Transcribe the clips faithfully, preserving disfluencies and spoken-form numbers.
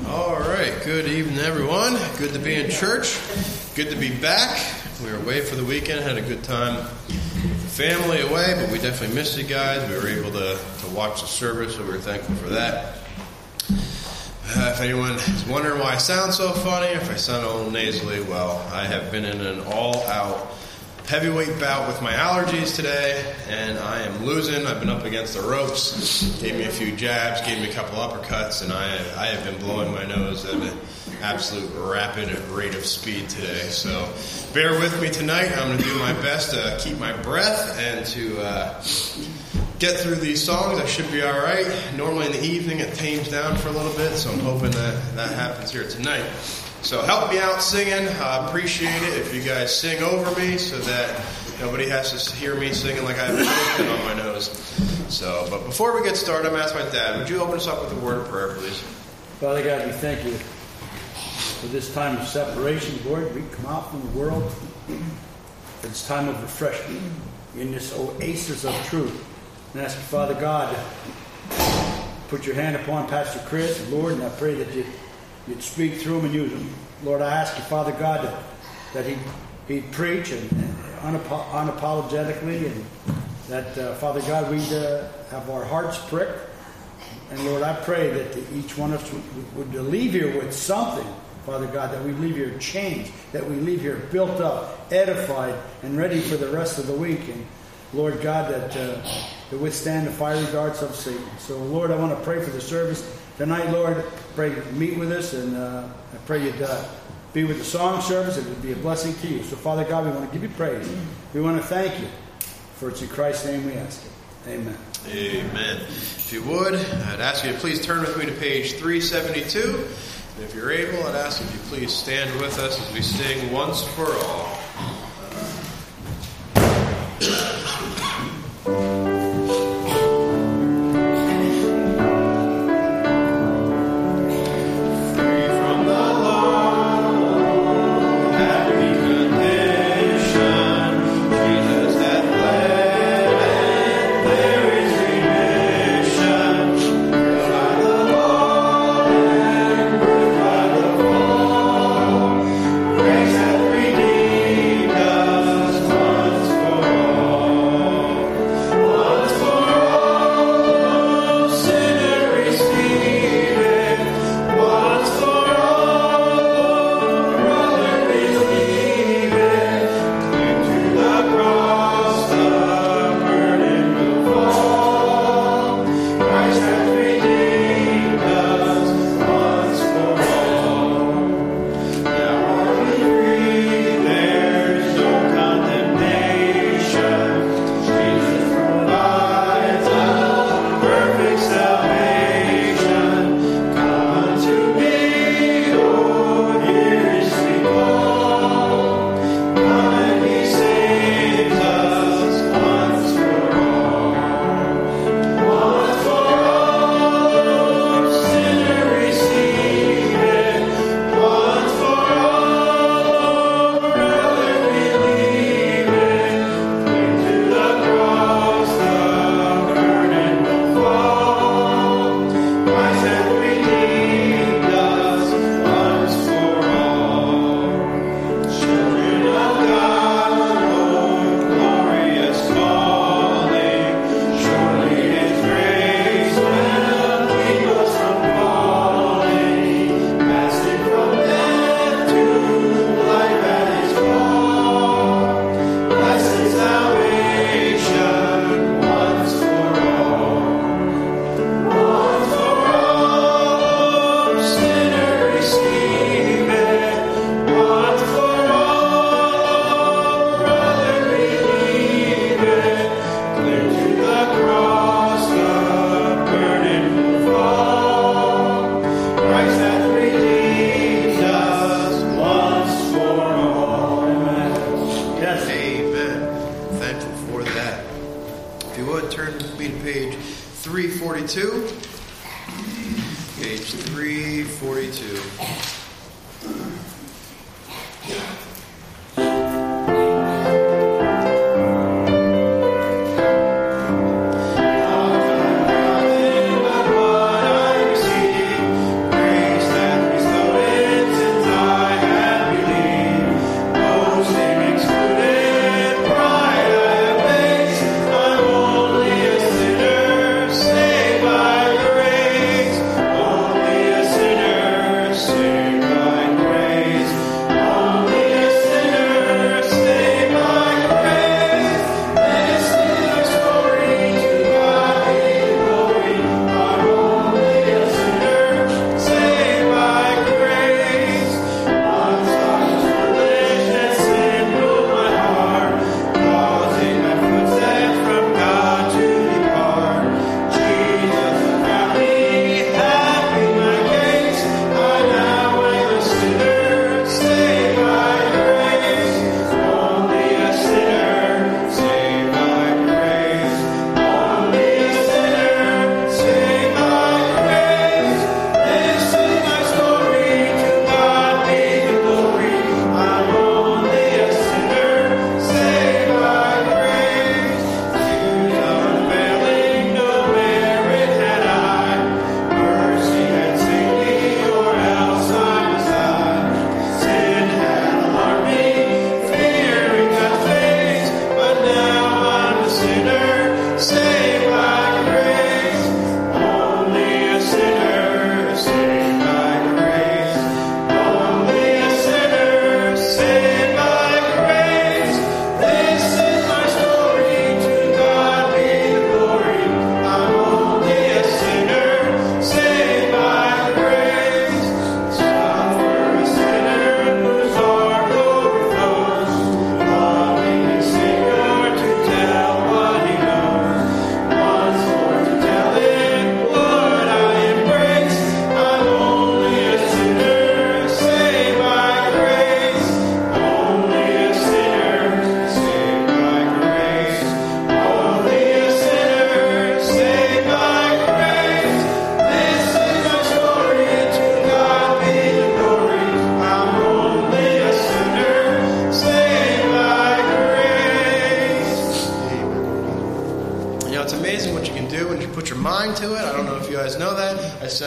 All right, good evening, everyone. Good to be in church. Good to be back. We were away for the weekend, had a good time with the family away, but we definitely missed you guys. We were able to, to watch the service, so we were thankful for that. Uh, if anyone is wondering why I sound so funny, if I sound a little nasally, well, I have been in an all-out heavyweight bout with my allergies today, and I am losing. I've been up against the ropes, gave me a few jabs, gave me a couple uppercuts, and I, I have been blowing my nose at an absolute rapid rate of speed today. So bear with me tonight. I'm going to do my best to keep my breath and to uh, get through these songs. I should be all right. Normally in the evening it tames down for a little bit, so I'm hoping that that happens here tonight. So help me out singing. I appreciate it if you guys sing over me so that nobody has to hear me singing like I have a chicken on my nose. So, but before we get started, I'm going to ask my dad, would you open us up with a word of prayer, please? Father God, we thank you for this time of separation, Lord. We come out from the world for this time of refreshment in this oasis of truth. And ask you, Father God, to put your hand upon Pastor Chris, Lord, and I pray that you You'd speak through him and use him. Lord, I ask you, Father God, that, that he, he'd preach and, and unapo- unapologetically, and that, uh, Father God, we'd uh, have our hearts pricked. And Lord, I pray that each one of us would, would, would leave here with something, Father God, that we leave here changed, that we leave here built up, edified, and ready for the rest of the week. And Lord God, that uh, to withstand the fiery darts of Satan. So, Lord, I want to pray for the service tonight, Lord. Pray meet with us, and uh, I pray you'd uh, be with the song service. It would be a blessing to you. So, Father God, we want to give you praise. We want to thank you, for it's in Christ's name we ask it. Amen. Amen. If you would, I'd ask you to please turn with me to page three seventy-two. And if you're able, I'd ask if you please stand with us as we sing Once for All. forty-two. Page three forty-two. Grace that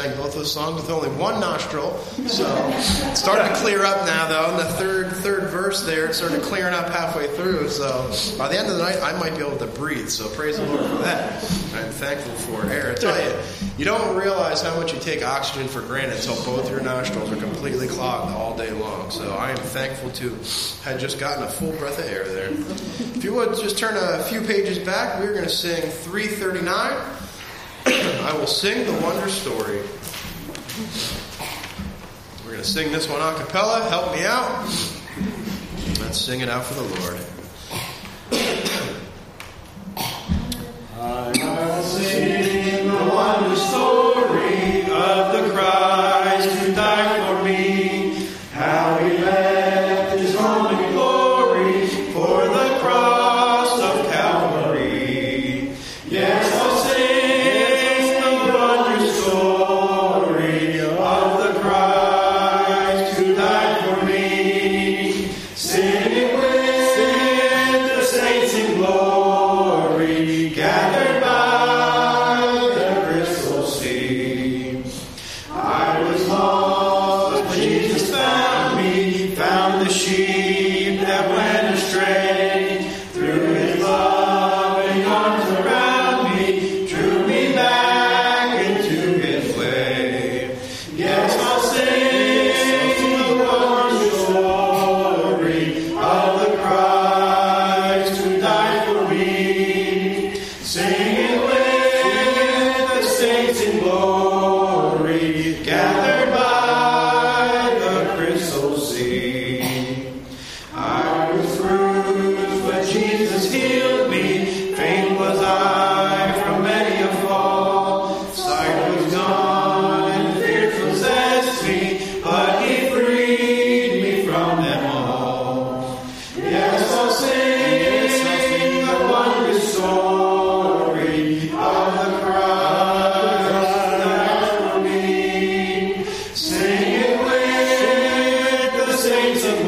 sang both those songs with only one nostril. So it's starting to clear up now, though. In the third third verse there, it started clearing up halfway through. So by the end of the night, I might be able to breathe. So praise the Lord for that. I'm thankful for air. I tell you, you don't realize how much you take oxygen for granted until both your nostrils are completely clogged all day long. So I am thankful to have just gotten a full breath of air there. If you would just turn a few pages back, we're going to sing three thirty-nine. I will sing the wonder story. We're going to sing this one a cappella. Help me out. Let's sing it out for the Lord. I will sing the wonder story of the Christ who died for me, how he left his home in glory for the cross of Calvary. Yes, I'll sing the wonder story of the Christ who died for me, singing with the saints in glory, gathered by the crystal sea. I was lost, but Jesus found me, found the sheep that went astray. Through his loving arms around me, drew me back into his way. Yes, I'll sing the wonder story of the Christ who died for me, singing with the saints in glory, gathered by the crystal sea. I was bruised, but Jesus healed me. Faint was I from many a fall. Sight was gone and fear possessed me, but he freed me from them all. Yes, I'll sing the wonder story of the Christ who died for me, singing with the saints of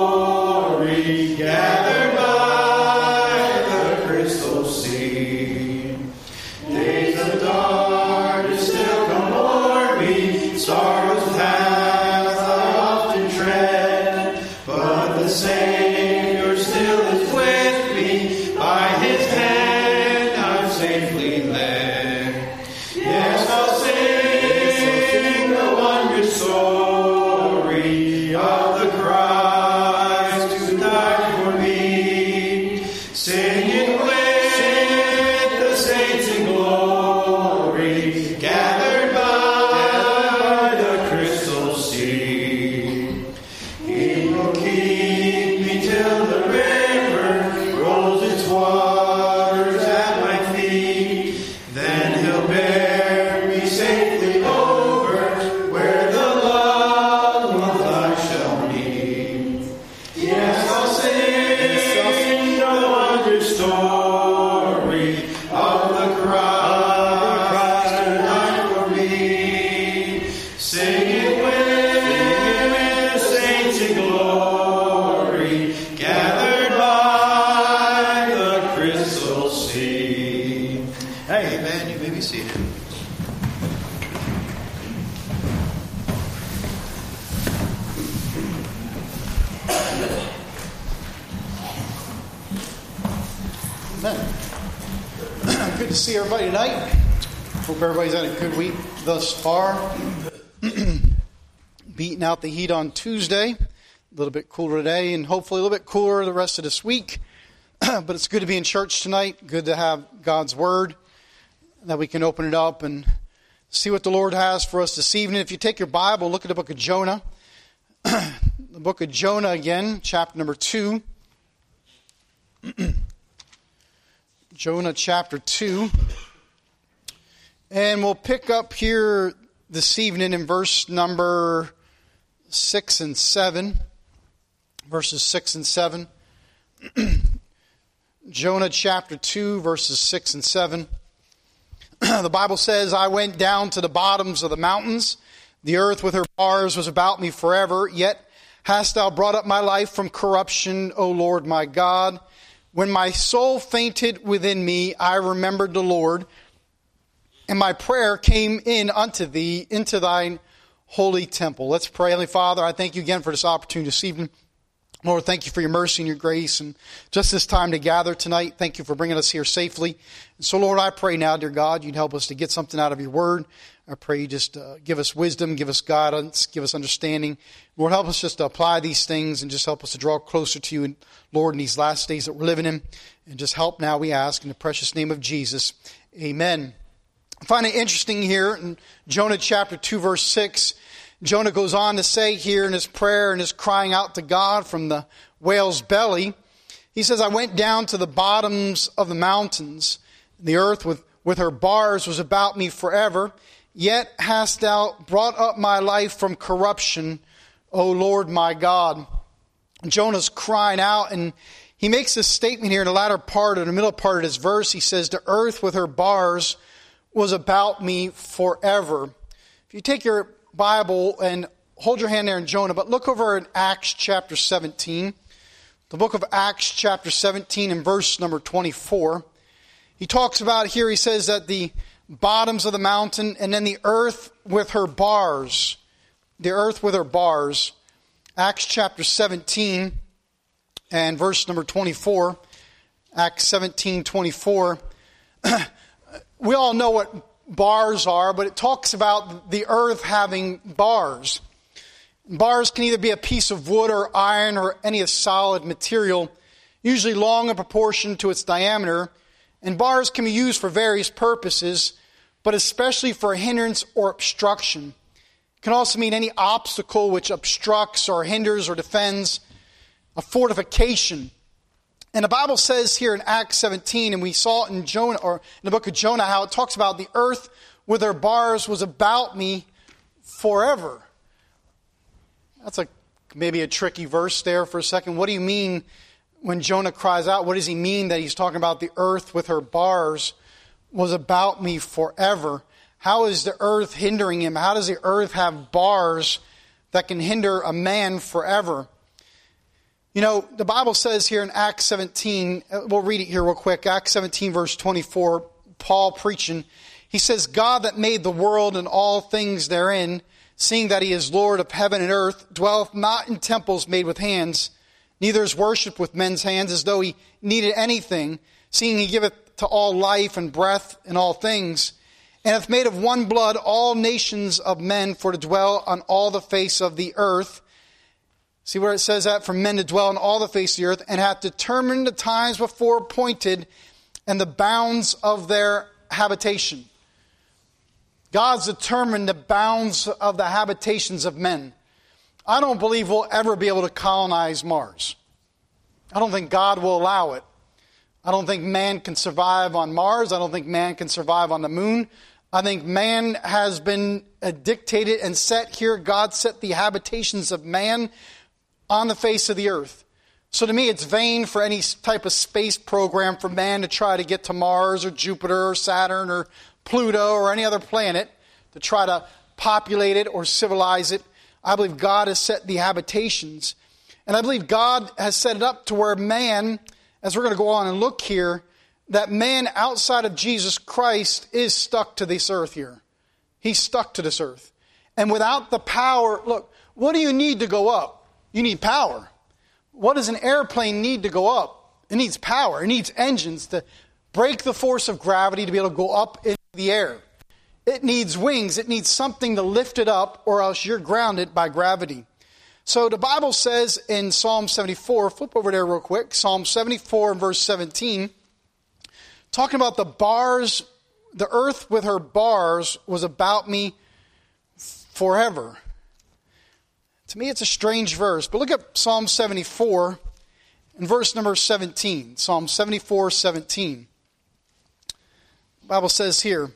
glory, gathered by the crystal sea. Days of darkness still come o'er me, sorrow's path I often tread, but the Savior still is with me, by his hand I'm safely led. Yes, I'll sing the wonder story of the Christ who died for me, singing with the saints in glory, gathered by the crystal sea. He will keep me till the river rolls its waters at my feet. Then he'll bear me safely over where the loved ones I shall meet. Yes, I'll sing the wonder story of the Christ who died for me, singing with the saints in glory, gathered by the crystal sea. Hey, man, you may be seated. Amen. Good to see everybody tonight. Hope everybody's had a good week thus far. Beating out the heat on Tuesday. A little bit cooler today, and hopefully a little bit cooler the rest of this week. But it's good to be in church tonight. Good to have God's Word, that we can open it up and see what the Lord has for us this evening. If you take your Bible, look at the book of Jonah. The book of Jonah again, chapter number two. Jonah chapter two. And we'll pick up here this evening in verse number six and seven. Verses six and seven. Jonah chapter two, verses six and seven. The Bible says, I went down to the bottoms of the mountains. The earth with her bars was about me forever. Yet hast thou brought up my life from corruption, O Lord my God. When my soul fainted within me, I remembered the Lord. and my prayer came in unto thee into thine holy temple. Let's pray. Heavenly Father, I thank you again for this opportunity this evening. Lord, thank you for your mercy and your grace and just this time to gather tonight. Thank you for bringing us here safely. And so, Lord, I pray now, dear God, you'd help us to get something out of your word. I pray you just uh, give us wisdom, give us guidance, give us understanding. Lord, help us just to apply these things and just help us to draw closer to you, and Lord, in these last days that we're living in. And just help now, we ask, in the precious name of Jesus. Amen. I find it interesting here in Jonah chapter two, verse six. Jonah goes on to say here in his prayer and his crying out to God from the whale's belly, he says, I went down to the bottoms of the mountains. The earth with, with her bars was about me forever. Yet hast thou brought up my life from corruption, O Lord my God. Jonah's crying out, and he makes this statement here in the latter part, or the middle part of this verse. He says, the earth with her bars was about me forever. If you take your Bible and hold your hand there in Jonah, but look over in Acts chapter seventeen. The book of Acts chapter seventeen and verse number twenty-four. He talks about here, he says that the bottoms of the mountain and then the earth with her bars. The earth with her bars. Acts chapter seventeen and verse number twenty-four. Acts seventeen, twenty-four. We all know what bars are, but it talks about the earth having bars. Bars can either be a piece of wood or iron or any solid material, usually long in proportion to its diameter. And bars can be used for various purposes, but especially for hindrance or obstruction. It can also mean any obstacle which obstructs or hinders or defends, a fortification. And the Bible says here in Acts seventeen, and we saw it in Jonah, or in the book of Jonah, how it talks about the earth with her bars was about me forever. That's a maybe a tricky verse there for a second. What do you mean when Jonah cries out? What does he mean that he's talking about the earth with her bars was about me forever? How is the earth hindering him? How does the earth have bars that can hinder a man forever? You know, the Bible says here in Acts seventeen, we'll read it here real quick. Acts seventeen, verse twenty-four, Paul preaching. He says, God that made the world and all things therein, seeing that he is Lord of heaven and earth, dwelleth not in temples made with hands, neither is worshipped with men's hands as though he needed anything, seeing he giveth to all life and breath and all things, and hath made of one blood all nations of men for to dwell on all the face of the earth. See where it says that? For men to dwell on all the face of the earth, and hath determined the times before appointed and the bounds of their habitation. God's determined the bounds of the habitations of men. I don't believe we'll ever be able to colonize Mars. I don't think God will allow it. I don't think man can survive on Mars. I don't think man can survive on the moon. I think man has been dictated and set here. God set the habitations of man on the face of the earth. So to me, it's vain for any type of space program for man to try to get to Mars or Jupiter or Saturn or Pluto or any other planet to try to populate it or civilize it. I believe God has set the habitations. And I believe God has set it up to where man, as we're going to go on and look here, that man outside of Jesus Christ is stuck to this earth here. He's stuck to this earth. And without the power, look, what do you need to go up? You need power. What does an airplane need to go up? It needs power. It needs engines to break the force of gravity to be able to go up into the air. It needs wings. It needs something to lift it up, or else you're grounded by gravity. So the Bible says in Psalm seventy-four, flip over there real quick, Psalm seventy-four and verse seventeen, talking about the bars, the earth with her bars was about me forever. To me, it's a strange verse, but look at Psalm seventy-four and verse number seventeen. Psalm seventy-four, seventeen. The Bible says here,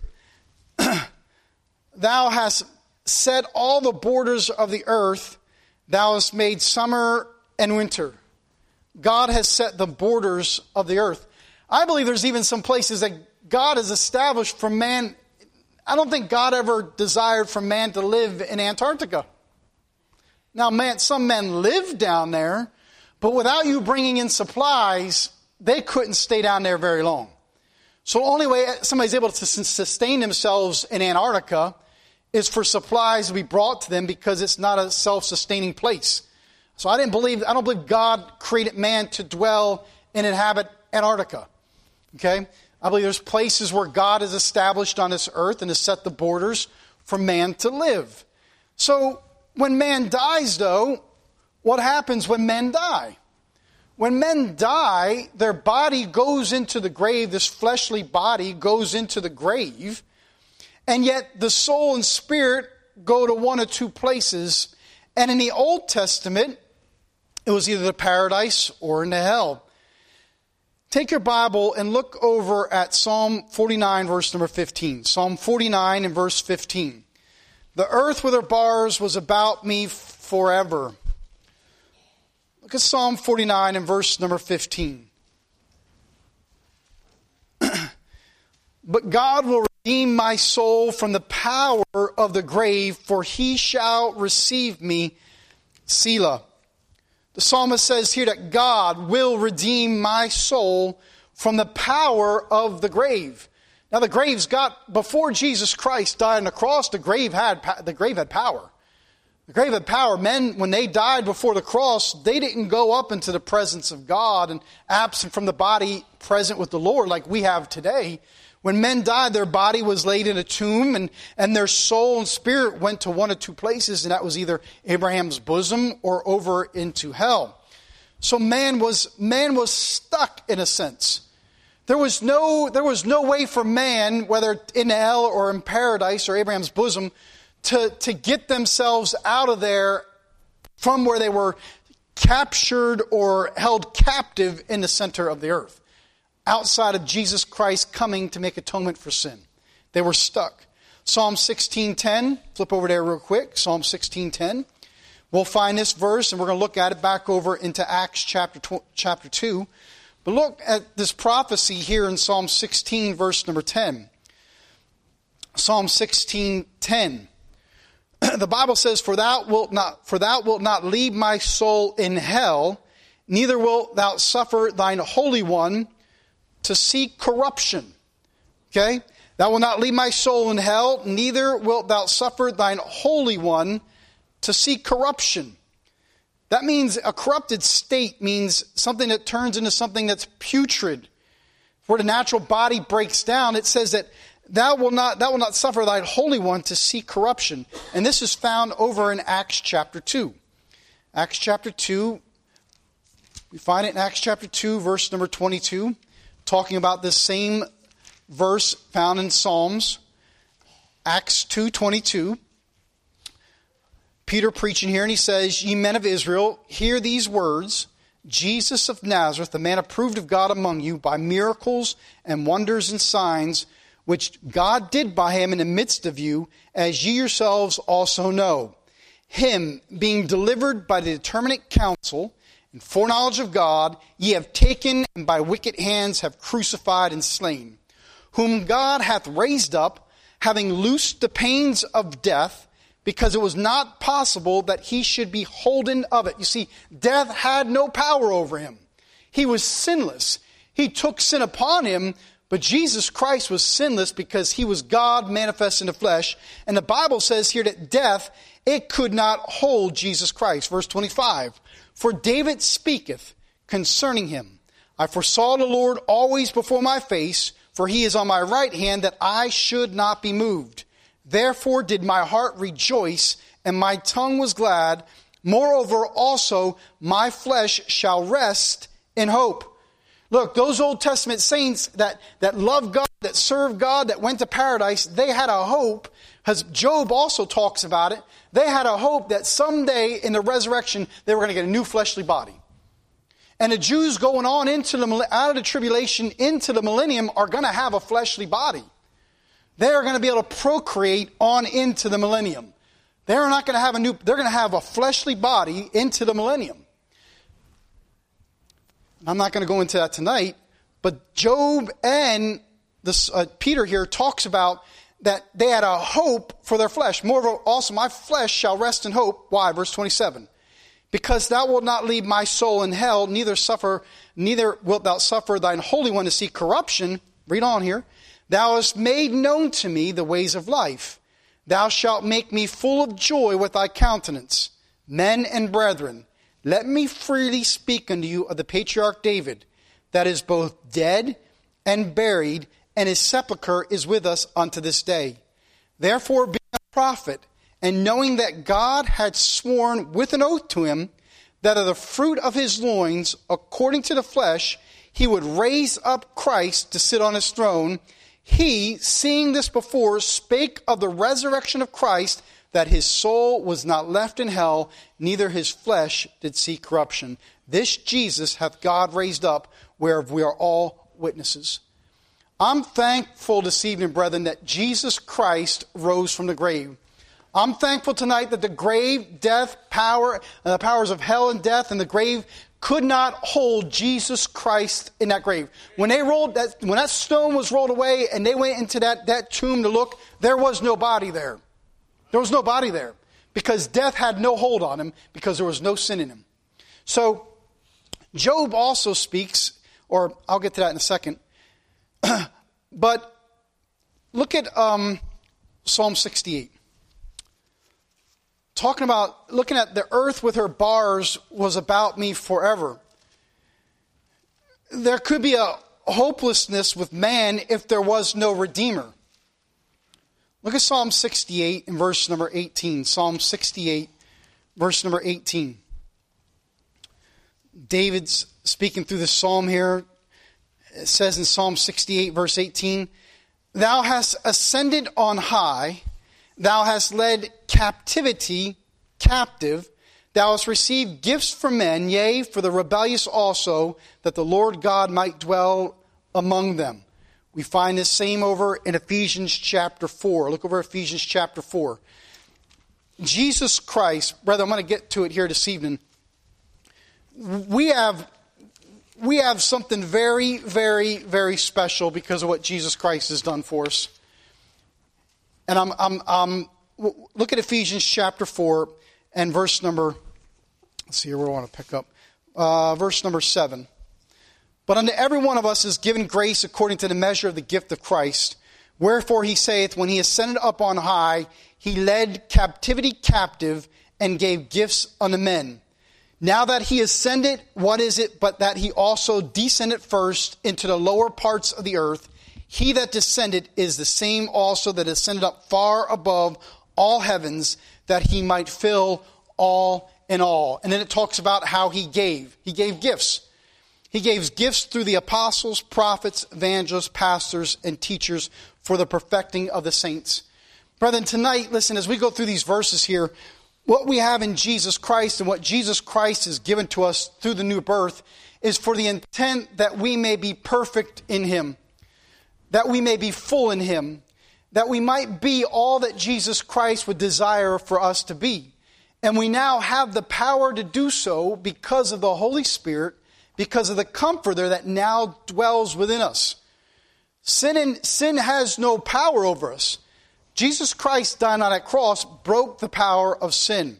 Thou hast set all the borders of the earth, thou hast made summer and winter. God has set the borders of the earth. I believe there's even some places that God has established for man. I don't think God ever desired for man to live in Antarctica. Now, man, some men live down there, but without you bringing in supplies, they couldn't stay down there very long. So the only way somebody's able to sustain themselves in Antarctica is for supplies to be brought to them, because it's not a self-sustaining place. So I didn't believe, I don't believe God created man to dwell and inhabit Antarctica. Okay? I believe there's places where God has established on this earth and has set the borders for man to live. So when man dies, though, what happens when men die? When men die, their body goes into the grave, this fleshly body goes into the grave, and yet the soul and spirit go to one or two places. And in the Old Testament, it was either the paradise or into hell. Take your Bible and look over at Psalm forty-nine, verse number fifteen. Psalm forty-nine and verse fifteen. The earth with her bars was about me forever. Look at Psalm forty-nine and verse number fifteen. But God will redeem my soul from the power of the grave, for he shall receive me, Selah. The psalmist says here that God will redeem my soul from the power of the grave. Now the grave's got, before Jesus Christ died on the cross, the grave had, the grave had power. The grave had power. Men, when they died before the cross, they didn't go up into the presence of God and absent from the body, present with the Lord like we have today. When men died, their body was laid in a tomb, and, and their soul and spirit went to one or two places, and that was either Abraham's bosom or over into hell. So man was man was stuck in a sense. There was no there was no way for man, whether in hell or in paradise or Abraham's bosom, to, to get themselves out of there from where they were captured or held captive in the center of the earth. Outside of Jesus Christ coming to make atonement for sin. They were stuck. Psalm sixteen ten, flip over there real quick. Psalm sixteen ten. We'll find this verse and we're going to look at it back over into Acts chapter chapter two. But look at this prophecy here in Psalm sixteen, verse number ten. Psalm sixteen ten. The Bible says, For thou wilt not, for thou wilt not leave my soul in hell, neither wilt thou suffer thine Holy One to see corruption. Okay? Thou wilt not leave my soul in hell, neither wilt thou suffer thine Holy One to see corruption. That means a corrupted state means something that turns into something that's putrid. Where the natural body breaks down, it says that thou wilt not, thou wilt not suffer thine Holy One to see corruption. And this is found over in Acts chapter two. Acts chapter two, we find it in Acts chapter two, verse number twenty-two. Talking about this same verse found in Psalms, Acts two twenty-two. Peter preaching here, and he says, Ye men of Israel, hear these words. Jesus of Nazareth, the man approved of God among you by miracles and wonders and signs, which God did by him in the midst of you, as ye yourselves also know. Him being delivered by the determinate counsel and foreknowledge of God, ye have taken and by wicked hands have crucified and slain, whom God hath raised up, having loosed the pains of death, because it was not possible that he should be holden of it. You see, death had no power over him. He was sinless. He took sin upon him, but Jesus Christ was sinless because he was God manifest in the flesh. And the Bible says here that death, it could not hold Jesus Christ. Verse twenty-five. For David speaketh concerning him, I foresaw the Lord always before my face, for he is on my right hand, that I should not be moved. Therefore did my heart rejoice, and my tongue was glad. Moreover also my flesh shall rest in hope. Look, those Old Testament saints that, that loved God, that served God, that went to paradise, they had a hope, as Job also talks about it. They had a hope that someday in the resurrection they were going to get a new fleshly body. And the Jews going on into the out of the tribulation into the millennium are going to have a fleshly body. They are going to be able to procreate on into the millennium. They're not going to have a new. They're going to have a fleshly body into the millennium. I'm not going to go into that tonight, but Job and this, uh, Peter here talks about that they had a hope for their flesh. Moreover, also my flesh shall rest in hope. Why? Verse twenty-seven. Because thou wilt not leave my soul in hell, neither suffer, neither wilt thou suffer thine Holy One to see corruption. Read on here. Thou hast made known to me the ways of life. Thou shalt make me full of joy with thy countenance. Men and brethren, let me freely speak unto you of the patriarch David, that is both dead and buried, and his sepulchre is with us unto this day. Therefore, being a prophet, and knowing that God had sworn with an oath to him, that of the fruit of his loins, according to the flesh, he would raise up Christ to sit on his throne, he, seeing this before, spake of the resurrection of Christ, that his soul was not left in hell, neither his flesh did see corruption. This Jesus hath God raised up, whereof we are all witnesses. I'm thankful this evening, brethren, that Jesus Christ rose from the grave. I'm thankful tonight that the grave, death, power, and the powers of hell and death and the grave could not hold Jesus Christ in that grave. When they rolled that, when that stone was rolled away and they went into that, that tomb to look, there was no body there. There was no body there because death had no hold on him because there was no sin in him. So Job also speaks, or I'll get to that in a second. But look at um, Psalm sixty-eight. Talking about, looking at the earth with her bars was about me forever. There could be a hopelessness with man if there was no Redeemer. Look at Psalm sixty-eight and verse number eighteen. Psalm sixty-eight, verse number eighteen. David's speaking through this psalm here. It says in Psalm sixty-eight, verse eighteen, Thou hast ascended on high, thou hast led captivity captive, thou hast received gifts from men, yea, for the rebellious also, that the Lord God might dwell among them. We find this same over in Ephesians chapter four. Look over Ephesians chapter four. Jesus Christ, brother, I'm going to get to it here this evening. We have, we have something very, very, very special because of what Jesus Christ has done for us. And I'm, I'm, I'm look at Ephesians chapter four and verse number, let's see here where I want to pick up. Uh, verse number seven. But unto every one of us is given grace according to the measure of the gift of Christ. Wherefore he saith, when he ascended up on high, he led captivity captive and gave gifts unto men. Now that he ascended, what is it but that he also descended first into the lower parts of the earth? He that descended is the same also that ascended up far above all heavens, that he might fill all in all. And then it talks about how he gave. He gave gifts. He gave gifts through the apostles, prophets, evangelists, pastors, and teachers for the perfecting of the saints. Brethren, tonight, listen, as we go through these verses here, what we have in Jesus Christ and what Jesus Christ has given to us through the new birth is for the intent that we may be perfect in him, that we may be full in him, that we might be all that Jesus Christ would desire for us to be. And we now have the power to do so because of the Holy Spirit, because of the Comforter that now dwells within us. Sin, and, sin has no power over us. Jesus Christ dying on that cross broke the power of sin.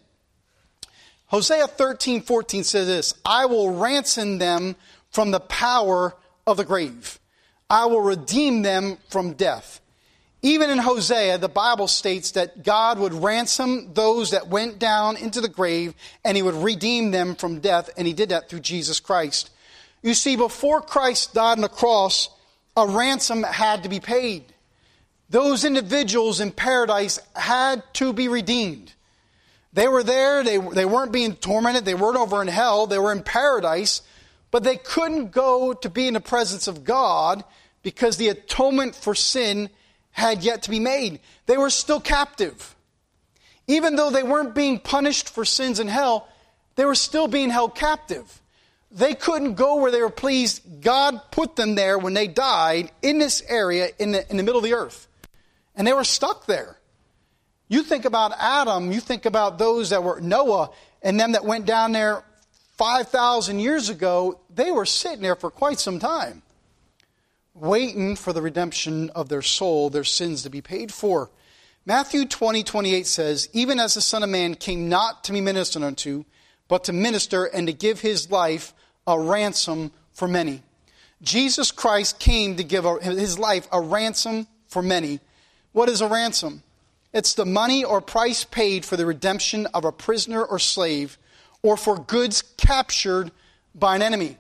Hosea thirteen fourteen says this, I will ransom them from the power of the grave. I will redeem them from death. Even in Hosea, the Bible states that God would ransom those that went down into the grave and he would redeem them from death, and he did that through Jesus Christ. You see, before Christ died on the cross, a ransom had to be paid. Those individuals in paradise had to be redeemed. They were there, they, they weren't being tormented, they weren't over in hell, they were in paradise, but they couldn't go to be in the presence of God because the atonement for sin had yet to be made. They were still captive. Even though they weren't being punished for sins in hell, they were still being held captive. They couldn't go where they were pleased. God put them there when they died in this area in the, in the middle of the earth. And they were stuck there. You think about Adam, you think about those that were Noah and them that went down there five thousand years ago. They were sitting there for quite some time, waiting for the redemption of their soul, their sins to be paid for. Matthew twenty twenty-eight says, even as the Son of Man came not to be ministered unto, but to minister and to give his life a ransom for many. Jesus Christ came to give his life a ransom for many. What is a ransom? It's the money or price paid for the redemption of a prisoner or slave, or for goods captured by an enemy.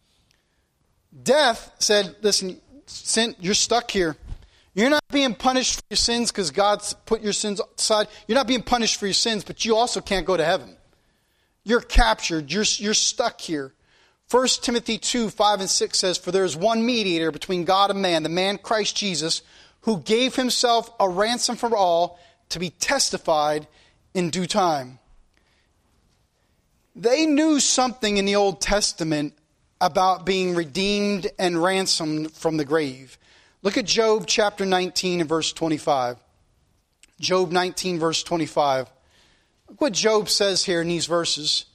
Death said, listen, sin, you're stuck here. You're not being punished for your sins because God's put your sins aside. You're not being punished for your sins, but you also can't go to heaven. You're captured. You're, you're stuck here. First Timothy two, five and six says, for there is one mediator between God and man, the man Christ Jesus, who gave himself a ransom for all to be testified in due time. They knew something in the Old Testament about being redeemed and ransomed from the grave. Look at Job chapter nineteen and verse twenty-five. Job nineteen, verse twenty-five. Look what Job says here in these verses.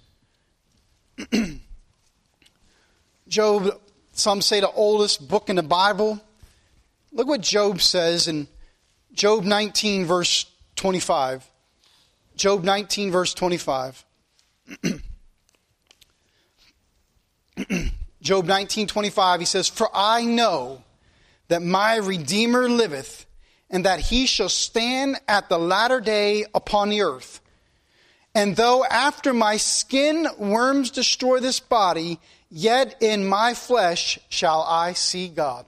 Job, some say the oldest book in the Bible. Look what Job says in Job nineteen, verse twenty-five. Job nineteen, verse twenty-five. Job nineteen, twenty-five, he says, for I know that my Redeemer liveth, and that he shall stand at the latter day upon the earth. And though after my skin worms destroy this body, yet in my flesh shall I see God.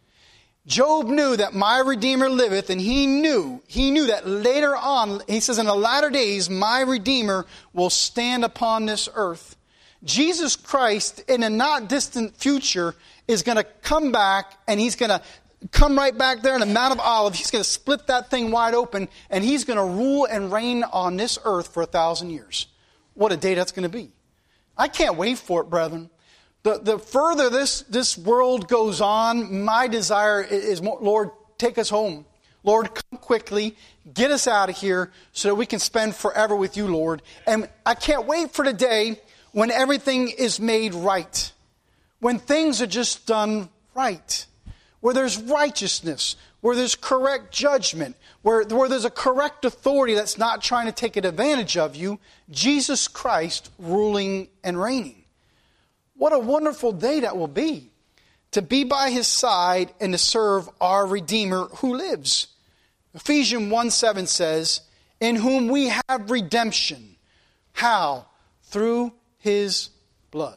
Job knew that my Redeemer liveth, and he knew, he knew that later on, he says, in the latter days, my Redeemer will stand upon this earth. Jesus Christ, in a not distant future, is going to come back, and he's going to come right back there on the Mount of Olives. He's going to split that thing wide open, and he's going to rule and reign on this earth for a thousand years. What a day that's going to be. I can't wait for it, brethren. The, the further this, this world goes on, my desire is, more, Lord, take us home. Lord, come quickly, get us out of here so that we can spend forever with you, Lord. And I can't wait for the day when everything is made right, when things are just done right, where there's righteousness, where there's correct judgment, where, where there's a correct authority that's not trying to take advantage of you, Jesus Christ ruling and reigning. What a wonderful day that will be, to be by his side and to serve our Redeemer who lives. Ephesians one seven says, in whom we have redemption. How? Through his blood.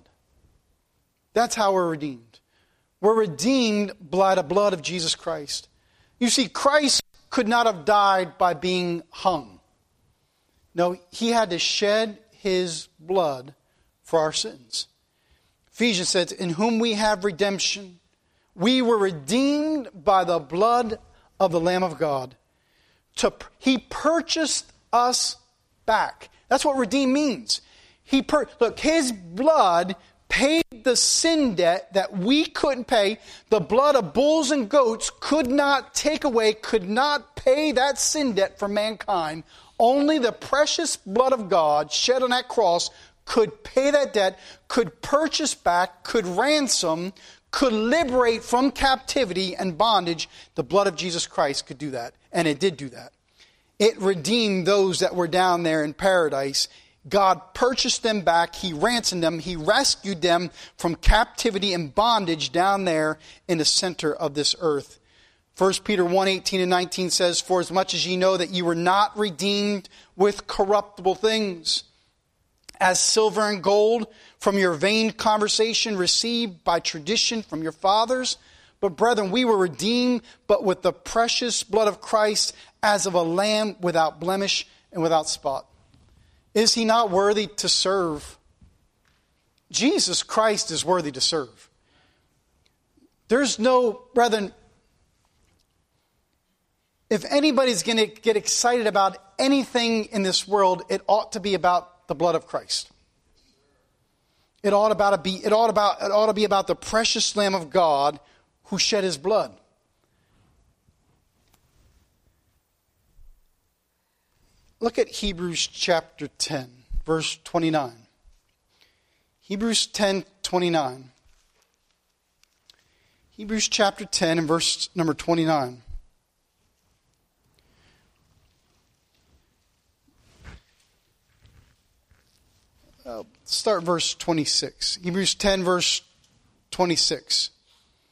That's how we're redeemed. We're redeemed by the blood of Jesus Christ. You see, Christ could not have died by being hung. No, he had to shed his blood for our sins. Ephesians says, in whom we have redemption. We were redeemed by the blood of the Lamb of God. To, he purchased us back. That's what redeem means. He per, look, his blood paid the sin debt that we couldn't pay. The blood of bulls and goats could not take away, could not pay that sin debt for mankind. Only the precious blood of God shed on that cross could pay that debt, could purchase back, could ransom, could liberate from captivity and bondage. The blood of Jesus Christ could do that, and it did do that. It redeemed those that were down there in paradise. God purchased them back. He ransomed them. He rescued them from captivity and bondage down there in the center of this earth. First Peter one, eighteen and nineteen says, for as much as ye know that ye were not redeemed with corruptible things, as silver and gold from your vain conversation received by tradition from your fathers. But brethren, we were redeemed, but with the precious blood of Christ, as of a lamb without blemish and without spot. Is he not worthy to serve? Jesus Christ is worthy to serve. There's no, brethren, if anybody's going to get excited about anything in this world, it ought to be about the blood of Christ. It ought about to be, it ought about, it ought to be about the precious Lamb of God who shed his blood. Look at Hebrews chapter ten, verse twenty-nine. Hebrews ten, twenty-nine. Hebrews chapter ten and verse number twenty-nine. Uh, start verse twenty-six. Hebrews ten, verse twenty-six.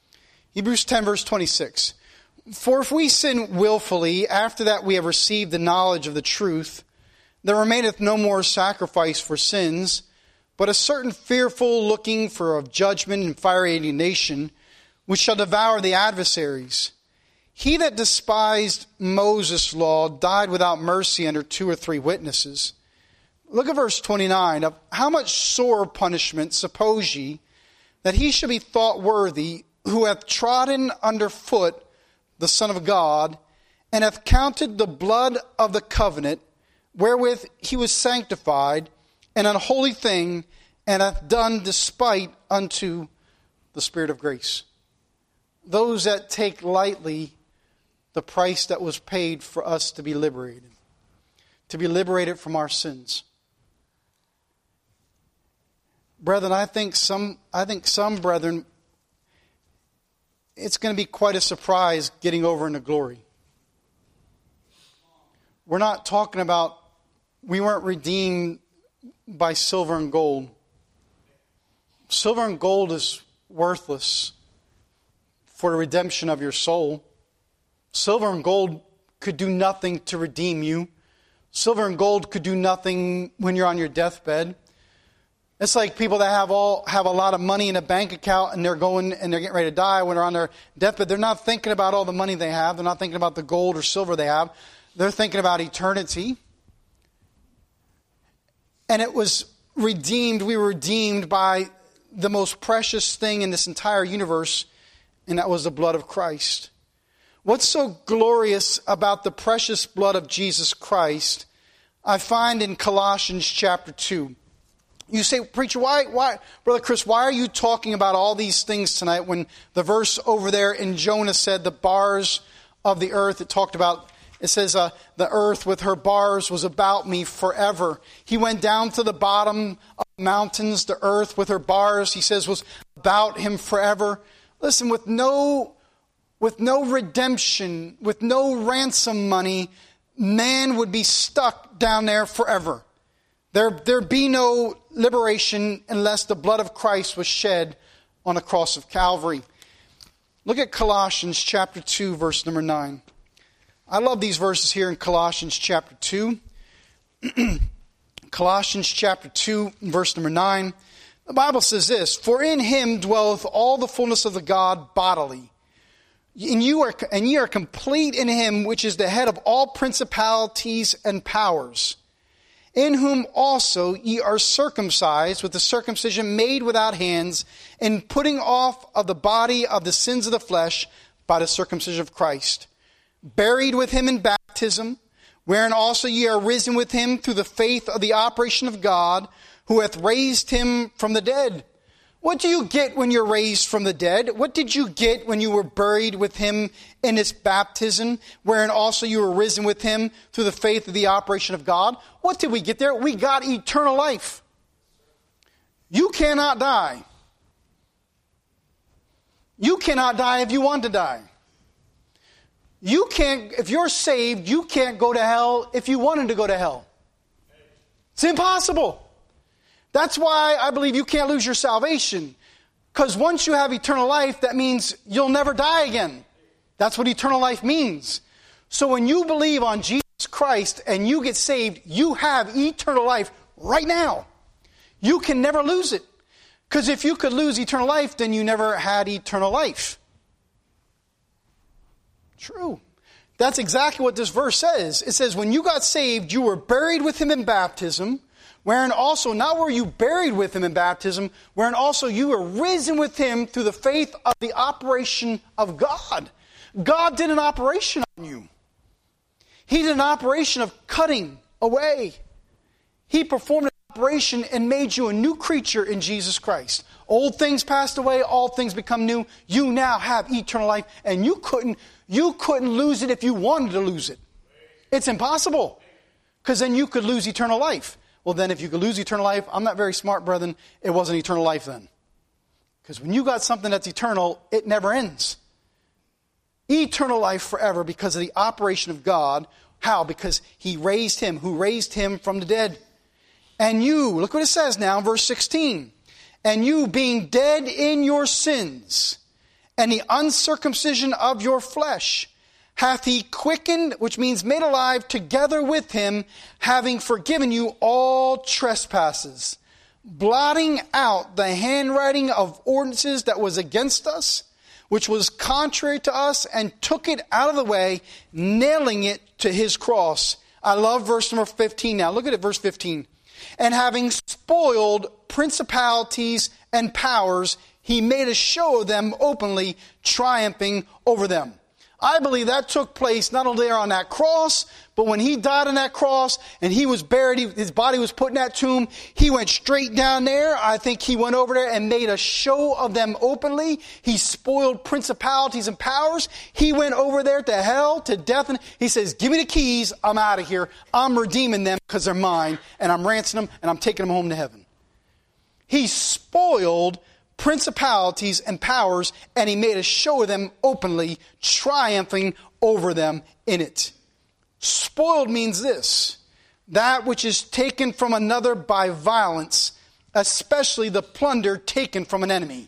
Hebrews ten, verse twenty-six. For if we sin willfully, after that we have received the knowledge of the truth, there remaineth no more sacrifice for sins, but a certain fearful looking for of judgment and fiery indignation, which shall devour the adversaries. He that despised Moses' law died without mercy under two or three witnesses. Look at verse twenty-nine. Of how much sore punishment suppose ye that he should be thought worthy, who hath trodden under foot the Son of God, and hath counted the blood of the covenant, wherewith he was sanctified, an unholy thing, and hath done despite unto the Spirit of grace. Those that take lightly the price that was paid for us to be liberated, to be liberated from our sins. Brethren, I think some, I think some brethren, it's going to be quite a surprise getting over into glory. We're not talking about, we weren't redeemed by silver and gold. Silver and gold is worthless for the redemption of your soul. Silver and gold could do nothing to redeem you. Silver and gold could do nothing when you're on your deathbed. It's like people that have all have a lot of money in a bank account and they're going and they're getting ready to die when they're on their deathbed. They're not thinking about all the money they have. They're not thinking about the gold or silver they have. They're thinking about eternity. And it was redeemed. We were redeemed by the most precious thing in this entire universe, and that was the blood of Christ. What's so glorious about the precious blood of Jesus Christ, I find in Colossians chapter two. You say, preacher, why, why, Brother Chris, why are you talking about all these things tonight when the verse over there in Jonah said the bars of the earth, it talked about, it says, uh, the earth with her bars was about me forever. He went down to the bottom of the mountains, the earth with her bars, he says, was about him forever. Listen, with no, with no redemption, with no ransom money, man would be stuck down there forever. There there'd be no liberation unless the blood of Christ was shed on the cross of Calvary. Look at Colossians chapter two, verse number nine. I love these verses here in Colossians chapter two. Colossians chapter two, verse number nine. The Bible says this, for in him dwelleth all the fullness of the God bodily. And you are and ye are complete in him, which is the head of all principalities and powers, in whom also ye are circumcised with the circumcision made without hands, in putting off of the body of the sins of the flesh by the circumcision of Christ, buried with him in baptism, wherein also ye are risen with him through the faith of the operation of God, who hath raised him from the dead. What do you get when you're raised from the dead? What did you get when you were buried with him in his baptism, wherein also you were risen with him through the faith of the operation of God? What did we get there? We got eternal life. You cannot die. You cannot die if you want to die. You can't, if you're saved, you can't go to hell if you wanted to go to hell. It's impossible. That's why I believe you can't lose your salvation. Because once you have eternal life, that means you'll never die again. That's what eternal life means. So when you believe on Jesus Christ and you get saved, you have eternal life right now. You can never lose it. Because if you could lose eternal life, then you never had eternal life. True. That's exactly what this verse says. It says, when you got saved, you were buried with him in baptism, wherein also, not were you buried with him in baptism, wherein also you were risen with him through the faith of the operation of God. God did an operation on you. He did an operation of cutting away. He performed an operation and made you a new creature in Jesus Christ. Old things passed away, all things become new. You now have eternal life, and you couldn't, you couldn't lose it if you wanted to lose it. It's impossible, because then you could lose eternal life. Well, then if you could lose eternal life, I'm not very smart, brethren, it wasn't eternal life then. Because when you got something that's eternal, it never ends. Eternal life forever because of the operation of God. How? Because he raised him, who raised him from the dead. And you, look what it says now in verse sixteen. And you being dead in your sins and the uncircumcision of your flesh hath he quickened, which means made alive, together with him, having forgiven you all trespasses, blotting out the handwriting of ordinances that was against us, which was contrary to us, and took it out of the way, nailing it to his cross. I love verse number fifteen now. Look at it, verse fifteen. And having spoiled principalities and powers, he made a show of them openly, triumphing over them. I believe that took place not only there on that cross, but when he died on that cross and he was buried, he, his body was put in that tomb, he went straight down there. I think he went over there and made a show of them openly. He spoiled principalities and powers. He went over there to hell, to death, and he says, give me the keys, I'm out of here. I'm redeeming them because they're mine, and I'm ransoming them, and I'm taking them home to heaven. He spoiled principalities and powers, and he made a show of them openly, triumphing over them in it. Spoiled means this: that which is taken from another by violence, especially the plunder taken from an enemy.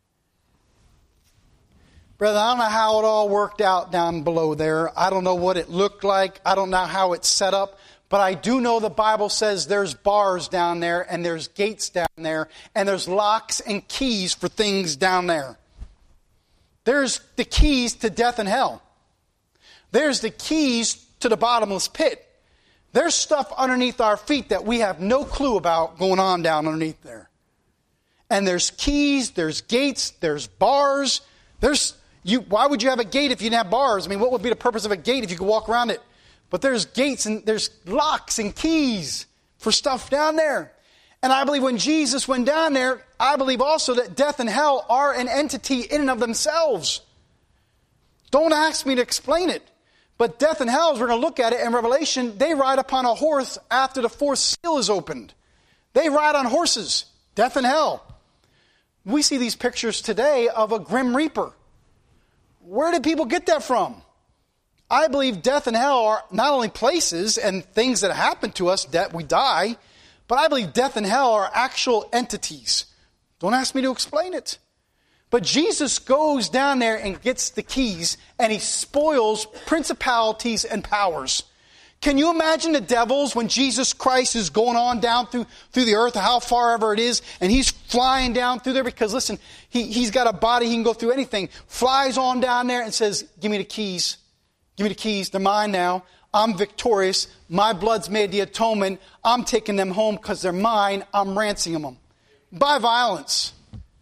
Brother, I don't know how it all worked out down below there. I don't know what it looked like. I don't know how it's set up. But I do know the Bible says there's bars down there, and there's gates down there, and there's locks and keys for things down there. There's the keys to death and hell. There's the keys to the bottomless pit. There's stuff underneath our feet that we have no clue about going on down underneath there. And there's keys, there's gates, there's bars. There's you. Why would you have a gate if you didn't have bars? I mean, what would be the purpose of a gate if you could walk around it? But there's gates and there's locks and keys for stuff down there. And I believe when Jesus went down there, I believe also that death and hell are an entity in and of themselves. Don't ask me to explain it. But death and hell, as we're going to look at it in Revelation, they ride upon a horse after the fourth seal is opened. They ride on horses, death and hell. We see these pictures today of a grim reaper. Where did people get that from? I believe death and hell are not only places and things that happen to us that we die, but I believe death and hell are actual entities. Don't ask me to explain it. But Jesus goes down there and gets the keys, and he spoils principalities and powers. Can you imagine the devils when Jesus Christ is going on down through, through the earth, how far ever it is, and he's flying down through there? Because listen, he, he's got a body, he can go through anything. Flies on down there and says, give me the keys. Give me the keys. They're mine now. I'm victorious. My blood's made the atonement. I'm taking them home because they're mine. I'm ransoming them. By violence.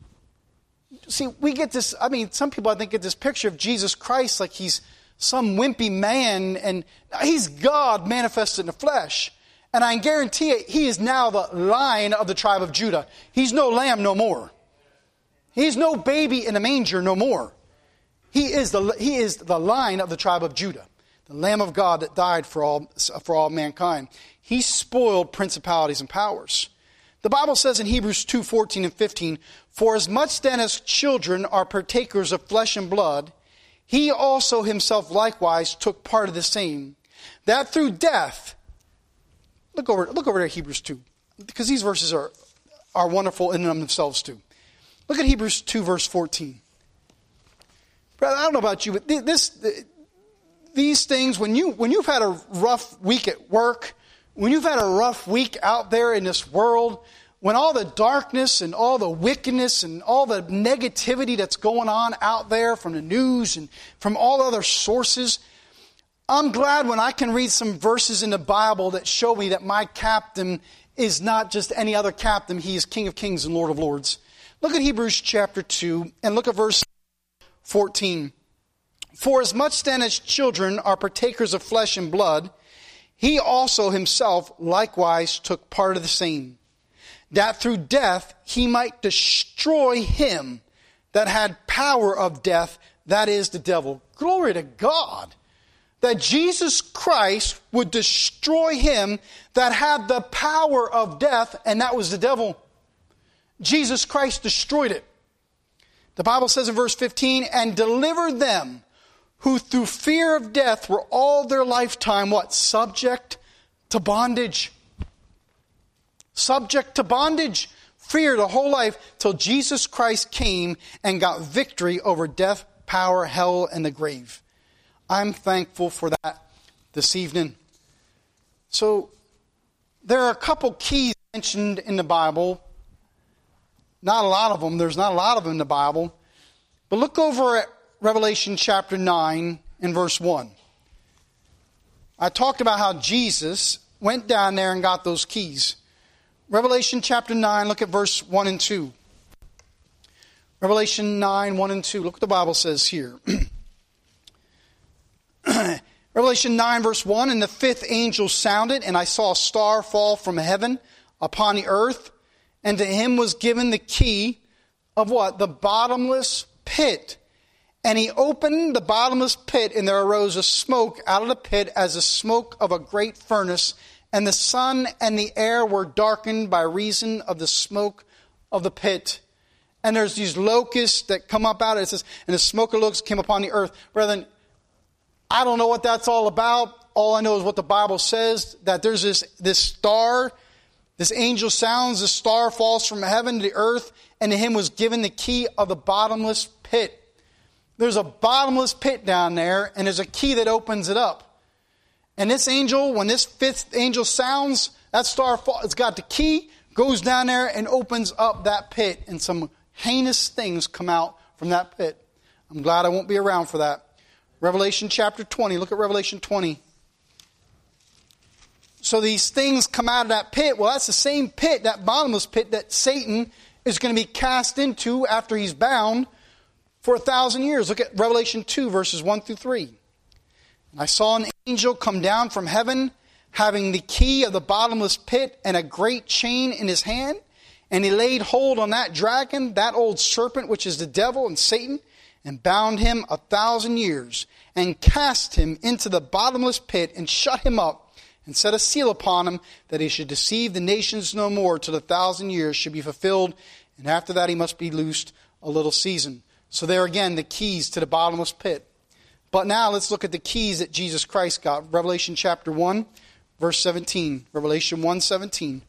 See, we get this, I mean, some people I think get this picture of Jesus Christ like he's some wimpy man, and he's God manifested in the flesh. And I guarantee it, he is now the Lion of the tribe of Judah. He's no lamb no more. He's no baby in a manger no more. He is the he is the Lion of the tribe of Judah, the Lamb of God that died for all for all mankind. He spoiled principalities and powers. The Bible says in Hebrews two fourteen and fifteen, for as much then as children are partakers of flesh and blood, he also himself likewise took part of the same, that through death. Look over look over at Hebrews two, because these verses are are wonderful in and of themselves too. Look at Hebrews two verse fourteen. Brother, I don't know about you, but this, these things, when, you, when you've had a rough week at work, when you've had a rough week out there in this world, when all the darkness and all the wickedness and all the negativity that's going on out there from the news and from all other sources, I'm glad when I can read some verses in the Bible that show me that my captain is not just any other captain. He is King of Kings and Lord of Lords. Look at Hebrews chapter two and look at verse fourteen. For as much then as children are partakers of flesh and blood, he also himself likewise took part of the same, that through death he might destroy him that had power of death, that is the devil. Glory to God. That Jesus Christ would destroy him that had the power of death, and that was the devil. Jesus Christ destroyed it. The Bible says in verse fifteen, and delivered them who through fear of death were all their lifetime, what? Subject to bondage. Subject to bondage. fear the whole life till Jesus Christ came and got victory over death, power, hell, and the grave. I'm thankful for that this evening. So there are a couple keys mentioned in the Bible. Not a lot of them. There's not a lot of them in the Bible. But look over at Revelation chapter nine and verse one. I talked about how Jesus went down there and got those keys. Revelation chapter nine, look at verse one and two. Revelation nine, one and two. Look what the Bible says here. Revelation nine, verse one, and the fifth angel sounded, and I saw a star fall from heaven upon the earth, and to him was given the key of what? The bottomless pit. And he opened the bottomless pit, and there arose a smoke out of the pit as the smoke of a great furnace, and the sun and the air were darkened by reason of the smoke of the pit. And there's these locusts that come up out of it. It says, and the smoke of locusts came upon the earth. Brethren, I don't know what that's all about. All I know is what the Bible says, that there's this, this star, this angel sounds, the star falls from heaven to the earth, and to him was given the key of the bottomless pit. There's a bottomless pit down there, and there's a key that opens it up. And this angel, when this fifth angel sounds, that star falls, it's got the key, goes down there and opens up that pit, and some heinous things come out from that pit. I'm glad I won't be around for that. Revelation chapter twenty. Look at Revelation twenty. So these things come out of that pit. Well, that's the same pit, that bottomless pit, that Satan is going to be cast into after he's bound for a thousand years. Look at Revelation two, verses one through three. And I saw an angel come down from heaven, having the key of the bottomless pit and a great chain in his hand. And he laid hold on that dragon, that old serpent, which is the devil and Satan, and bound him a thousand years, and cast him into the bottomless pit, and shut him up, and set a seal upon him, that he should deceive the nations no more, till the thousand years should be fulfilled. And after that he must be loosed a little season. So there again, the keys to the bottomless pit. But now let's look at the keys that Jesus Christ got. Revelation chapter one, verse seventeen. Revelation one, seventeen.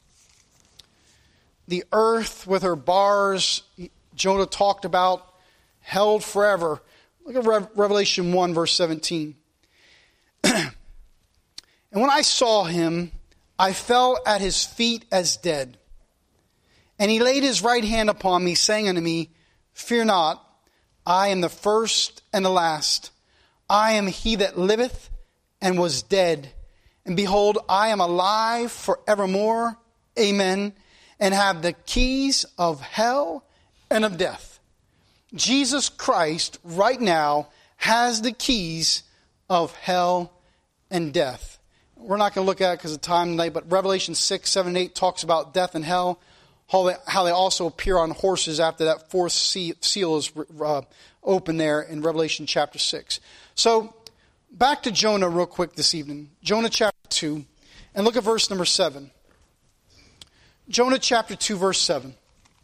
The earth with her bars, Jonah talked about, held forever. Look at Re- Revelation one, verse seventeen. And when I saw him, I fell at his feet as dead. And he laid his right hand upon me, saying unto me, Fear not, I am the first and the last. I am he that liveth and was dead. And behold, I am alive forevermore. Amen. And have the keys of hell and of death. Jesus Christ right now has the keys of hell and death. We're not going to look at it because of time tonight, but Revelation six, seven, eight talks about death and hell, how they, how they also appear on horses after that fourth seal is uh, open there in Revelation chapter six. So back to Jonah real quick this evening. Jonah chapter two, and look at verse number seven. Jonah chapter two, verse seven.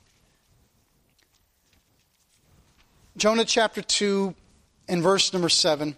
Jonah chapter two and verse number seven.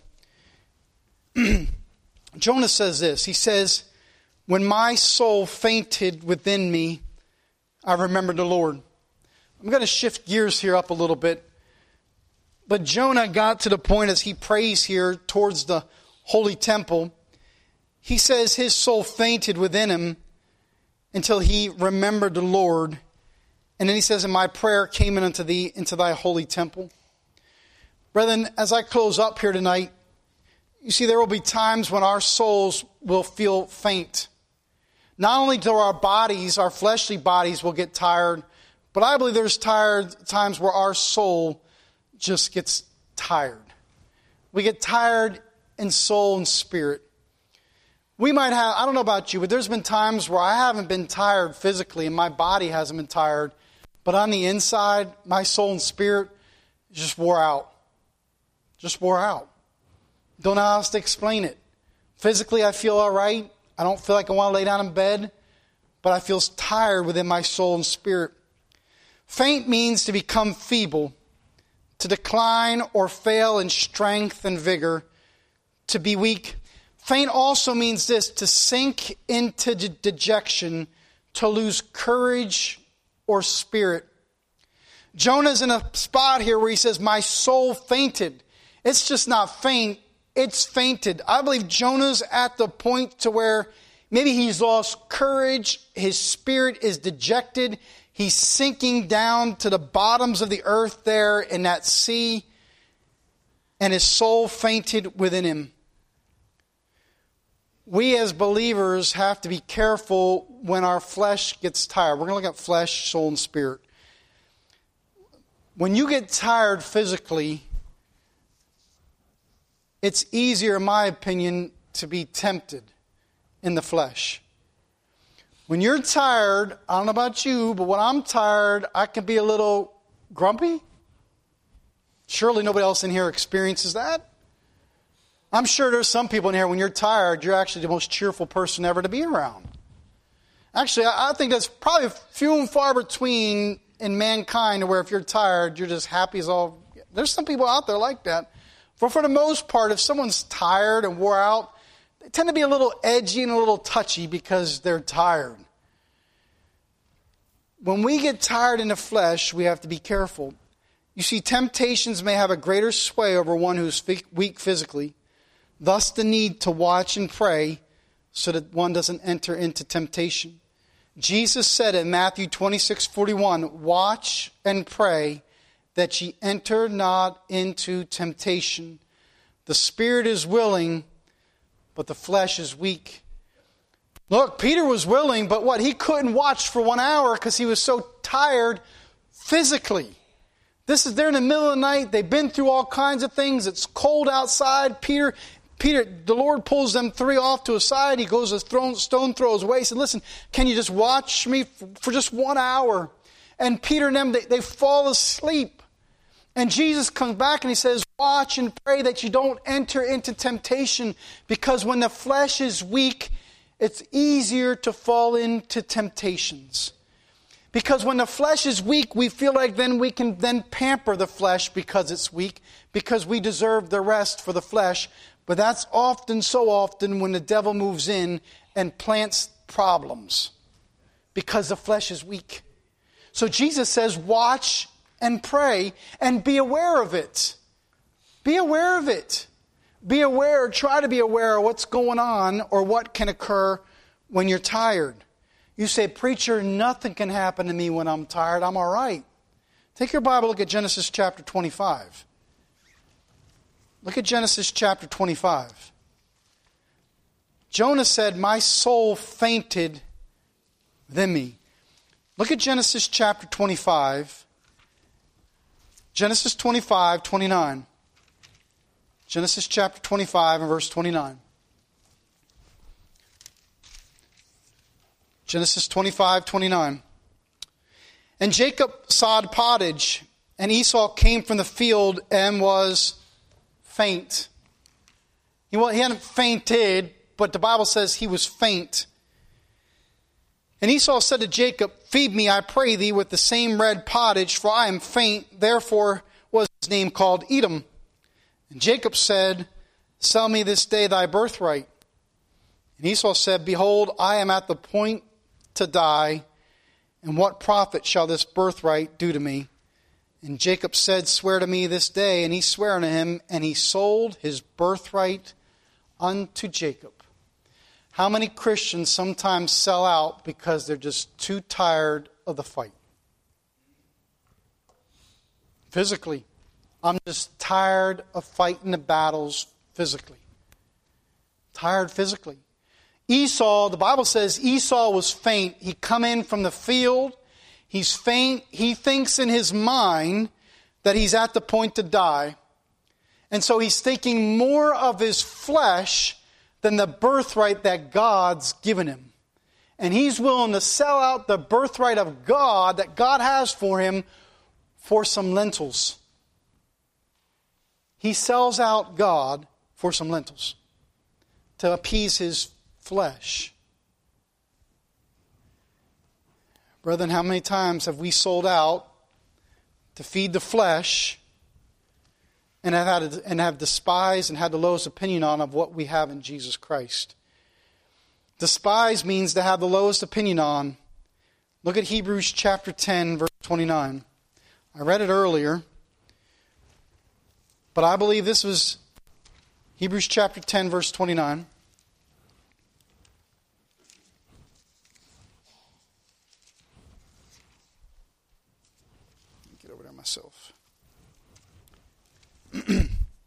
Jonah says this. He says, when my soul fainted within me, I remembered the Lord. I'm going to shift gears here up a little bit. But Jonah got to the point as he prays here towards the holy temple. He says his soul fainted within him until he remembered the Lord. And then he says, and my prayer came in unto thee, into thy holy temple. Brethren, as I close up here tonight, you see, there will be times when our souls will feel faint. Not only do our bodies, our fleshly bodies will get tired, but I believe there's tired times where our soul just gets tired. We get tired in soul and spirit. We might have, I don't know about you, but there's been times where I haven't been tired physically and my body hasn't been tired, but on the inside, my soul and spirit just wore out. Just wore out. Don't know how else to explain it. Physically, I feel all right. I don't feel like I want to lay down in bed, but I feel tired within my soul and spirit. Faint means to become feeble, to decline or fail in strength and vigor, to be weak. Faint also means this, to sink into de- dejection, to lose courage or spirit. Jonah's in a spot here where he says, my soul fainted. It's just not faint, it's fainted. I believe Jonah's at the point to where maybe he's lost courage, his spirit is dejected, he's sinking down to the bottoms of the earth there in that sea, and his soul fainted within him. We as believers have to be careful when our flesh gets tired. We're going to look at flesh, soul, and spirit. When you get tired physically, it's easier, in my opinion, to be tempted in the flesh. When you're tired, I don't know about you, but when I'm tired, I can be a little grumpy. Surely nobody else in here experiences that. I'm sure there's some people in here, when you're tired, you're actually the most cheerful person ever to be around. Actually, I think that's probably few and far between in mankind, where if you're tired, you're just happy as all. There's some people out there like that. But for the most part, if someone's tired and wore out, they tend to be a little edgy and a little touchy because they're tired. When we get tired in the flesh, we have to be careful. You see, temptations may have a greater sway over one who's weak physically. Thus the need to watch and pray so that one doesn't enter into temptation. Jesus said in Matthew twenty-six forty-one, watch and pray that ye enter not into temptation. The spirit is willing, but the flesh is weak. Look, Peter was willing, but what? He couldn't watch for one hour because he was so tired physically. This is, they're in the middle of the night. They've been through all kinds of things. It's cold outside. Peter, Peter, the Lord pulls them three off to a side. He goes a throne, stone throws away. He said, listen, can you just watch me for just one hour? And Peter and them, they, they fall asleep. And Jesus comes back and he says, watch and pray that you don't enter into temptation, because when the flesh is weak, it's easier to fall into temptations. Because when the flesh is weak, we feel like then we can then pamper the flesh because it's weak, because we deserve the rest for the flesh. But that's often, so often, when the devil moves in and plants problems, because the flesh is weak. So Jesus says, watch and pray and be aware of it. Be aware of it. Be aware, try to be aware of what's going on or what can occur when you're tired. You say, preacher, nothing can happen to me when I'm tired. I'm all right. Take your Bible, look at Genesis chapter twenty-five. Look at Genesis chapter twenty-five. Jonah said, my soul fainted within me. Look at Genesis chapter twenty-five. Genesis twenty-five, twenty-nine. Genesis chapter twenty-five and verse twenty-nine. Genesis twenty-five, twenty-nine. And Jacob sowed pottage, and Esau came from the field and was faint. He, he hadn't fainted, but the Bible says he was faint. And Esau said to Jacob, feed me, I pray thee, with the same red pottage, for I am faint. Therefore was his name called Edom. And Jacob said, sell me this day thy birthright. And Esau said, behold, I am at the point to die, and what profit shall this birthright do to me? And Jacob said, swear to me this day. And he sware unto him, and he sold his birthright unto Jacob. How many Christians sometimes sell out because they're just too tired of the fight? Physically. I'm just tired of fighting the battles physically. Tired physically. Esau, the Bible says Esau was faint. He come in from the field. He's faint. He thinks in his mind that he's at the point to die. And so he's thinking more of his flesh than the birthright that God's given him. And he's willing to sell out the birthright of God that God has for him for some lentils. He sells out God for some lentils to appease his flesh. Brethren, how many times have we sold out to feed the flesh and have, had, and have despised and had the lowest opinion on of what we have in Jesus Christ? Despise means to have the lowest opinion on. Look at Hebrews chapter ten, verse twenty-nine. I read it earlier, but I believe this was Hebrews chapter ten, verse twenty-nine. Get over there myself. I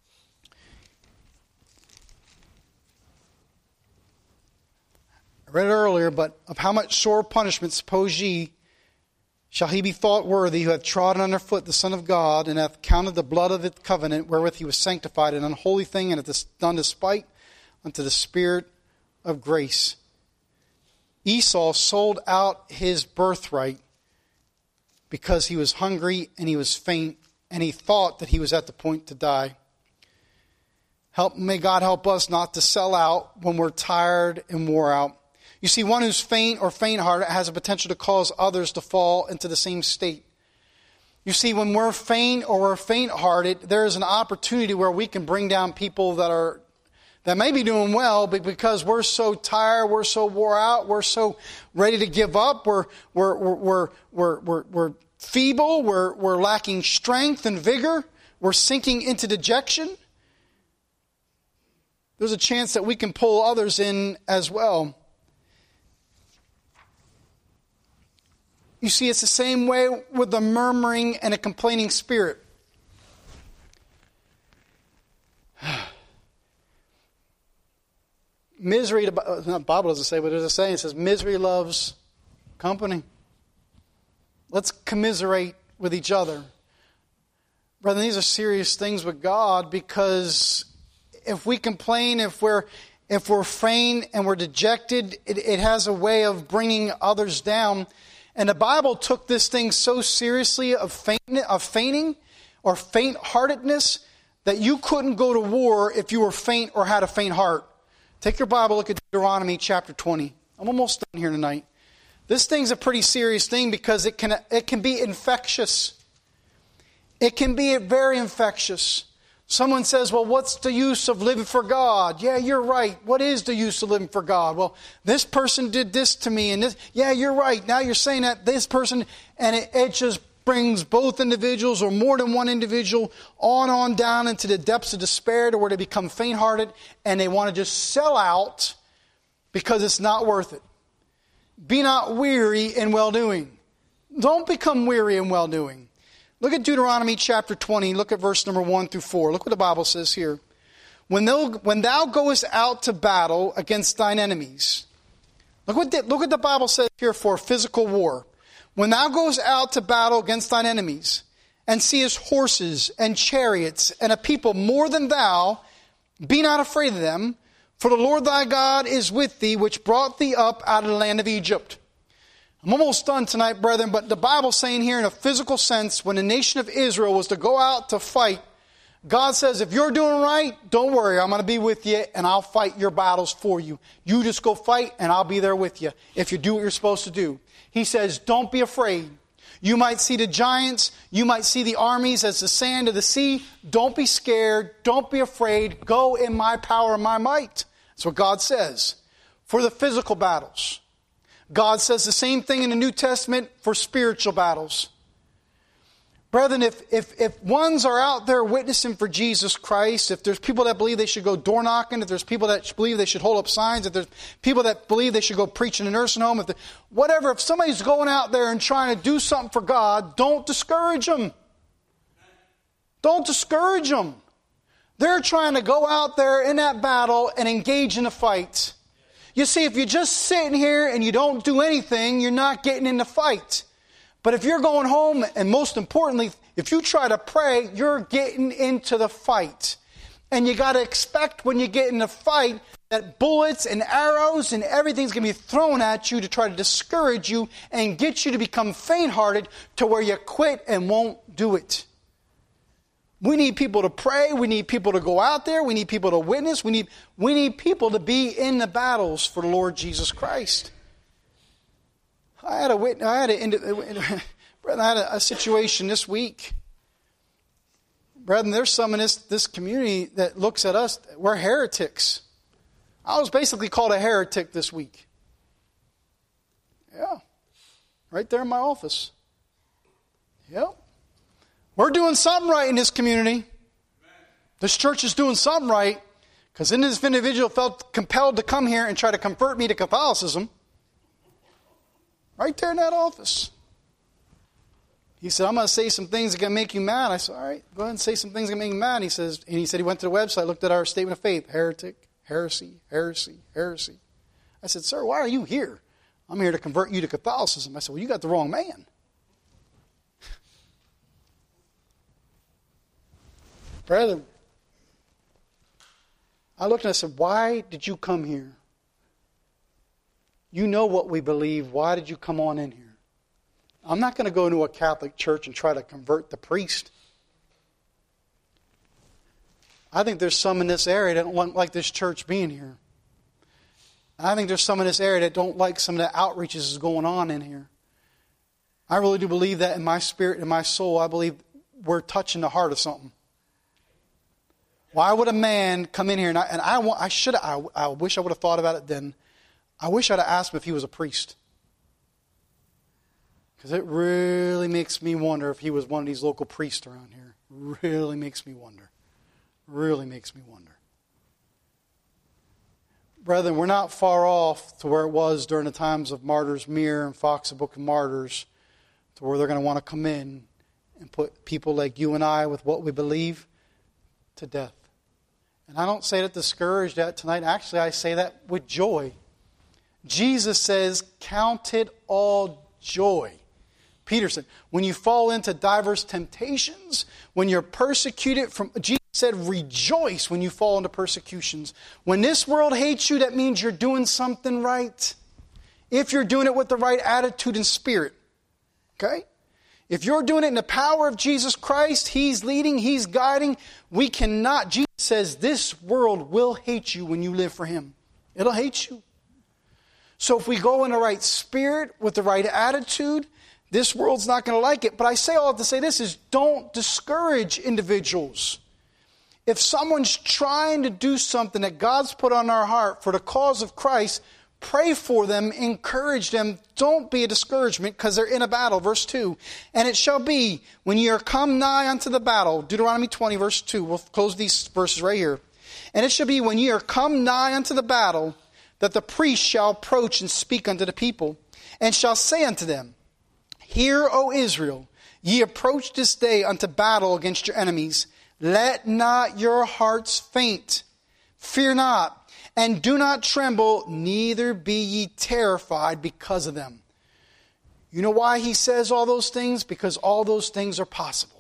read it earlier, but of how much sore punishment, suppose ye, shall he be thought worthy who hath trodden under foot the Son of God, and hath counted the blood of the covenant wherewith he was sanctified an unholy thing, and hath done despite unto the Spirit of grace. Esau sold out his birthright because he was hungry and he was faint, and he thought that he was at the point to die. Help, may God help us not to sell out when we're tired and wore out. You see, one who's faint or faint-hearted has a potential to cause others to fall into the same state. You see, when we're faint or we're faint-hearted, there is an opportunity where we can bring down people that are that may be doing well, but because we're so tired, we're so wore out, we're so ready to give up, we're we're we're we're we're, we're, we're feeble, we're we're lacking strength and vigor, we're sinking into dejection. There's a chance that we can pull others in as well. You see, it's the same way with the murmuring and a complaining spirit. Misery, the Bible doesn't say, but there's a saying, it says, misery loves company. Let's commiserate with each other. Brethren, these are serious things with God, because if we complain, if we're if we're faint and we're dejected, it, it has a way of bringing others down. And the Bible took this thing so seriously of faint, of fainting or faint-heartedness that you couldn't go to war if you were faint or had a faint heart. Take your Bible, look at Deuteronomy chapter twenty. I'm almost done here tonight. This thing's a pretty serious thing because it can it can be infectious. It can be very infectious. Someone says, well, what's the use of living for God? Yeah, you're right. What is the use of living for God? Well, this person did this to me. And this. Yeah, you're right. Now you're saying that this person, and it, it just brings both individuals or more than one individual on on down into the depths of despair to where they become faint-hearted and they want to just sell out because it's not worth it. Be not weary in well-doing. Don't become weary in well-doing. Look at Deuteronomy chapter twenty. Look at verse number one through four. Look what the Bible says here. When thou, when thou goest out to battle against thine enemies. Look what, the, look what the Bible says here for physical war. When thou goest out to battle against thine enemies, and seest horses and chariots and a people more than thou, be not afraid of them, for the Lord thy God is with thee, which brought thee up out of the land of Egypt. I'm almost done tonight, brethren, but the Bible's saying here in a physical sense, when the nation of Israel was to go out to fight, God says, if you're doing right, don't worry, I'm going to be with you and I'll fight your battles for you. You just go fight and I'll be there with you if you do what you're supposed to do. He says, don't be afraid. You might see the giants, you might see the armies as the sand of the sea. Don't be scared, don't be afraid. Go in my power and my might. That's what God says for the physical battles. God says the same thing in the New Testament for spiritual battles. Brethren, if, if, if ones are out there witnessing for Jesus Christ, if there's people that believe they should go door knocking, if there's people that believe they should hold up signs, if there's people that believe they should go preach in a nursing home, if the, whatever, if somebody's going out there and trying to do something for God, don't discourage them. Don't discourage them. They're trying to go out there in that battle and engage in a fight. You see, if you're just sitting here and you don't do anything, you're not getting in the fight. But if you're going home, and most importantly, if you try to pray, you're getting into the fight. And you got to expect when you get in the fight that bullets and arrows and everything's going to be thrown at you to try to discourage you and get you to become faint-hearted to where you quit and won't do it. We need people to pray. We need people to go out there. We need people to witness. We need, we need people to be in the battles for the Lord Jesus Christ. I had a witness, I had a, I had a, a situation this week. Brethren, there's some in this, this community that looks at us, we're heretics. I was basically called a heretic this week. Yeah. Right there in my office. Yep. We're doing something right in this community. This church is doing something right, because then this individual felt compelled to come here and try to convert me to Catholicism. Right there in that office. He said, I'm going to say some things that are going to make you mad. I said, all right, go ahead and say some things that are going to make you mad. And he says, and he said he went to the website, looked at our statement of faith. Heretic, heresy, heresy, heresy. I said, sir, why are you here? I'm here to convert you to Catholicism. I said, well, you got the wrong man. Brother, I looked and I said, why did you come here? You know what we believe. Why did you come on in here? I'm not going to go into a Catholic church and try to convert the priest. I think there's some in this area that don't like this church being here. I think there's some in this area that don't like some of the outreaches that's going on in here. I really do believe that in my spirit and my soul. I believe we're touching the heart of something. Why would a man come in here and I, and I, want, I should I, I wish I would have thought about it then. I wish I'd have asked him if he was a priest. Because it really makes me wonder if he was one of these local priests around here. Really makes me wonder. Really makes me wonder. Brethren, we're not far off to where it was during the times of Martyrs Mere and Fox, the Book of Martyrs, to where they're going to want to come in and put people like you and I with what we believe to death. And I don't say that discouraged that tonight. Actually, I say that with joy. Jesus says, count it all joy. Peter said, when you fall into diverse temptations, when you're persecuted from, Jesus said, rejoice when you fall into persecutions. When this world hates you, that means you're doing something right. If you're doing it with the right attitude and spirit. Okay? If you're doing it in the power of Jesus Christ, He's leading, He's guiding, we cannot, Jesus says, this world will hate you when you live for Him. It'll hate you. So if we go in the right spirit, with the right attitude, this world's not going to like it. But I say all to say this is, don't discourage individuals. If someone's trying to do something that God's put on our heart for the cause of Christ, pray for them, encourage them. Don't be a discouragement because they're in a battle. Verse two. And it shall be when ye are come nigh unto the battle. Deuteronomy twenty, verse two. We'll close these verses right here. And it shall be when ye are come nigh unto the battle, that the priest shall approach and speak unto the people, and shall say unto them, Hear, O Israel, ye approach this day unto battle against your enemies. Let not your hearts faint. Fear not, and do not tremble, neither be ye terrified because of them. You know why he says all those things? Because all those things are possible.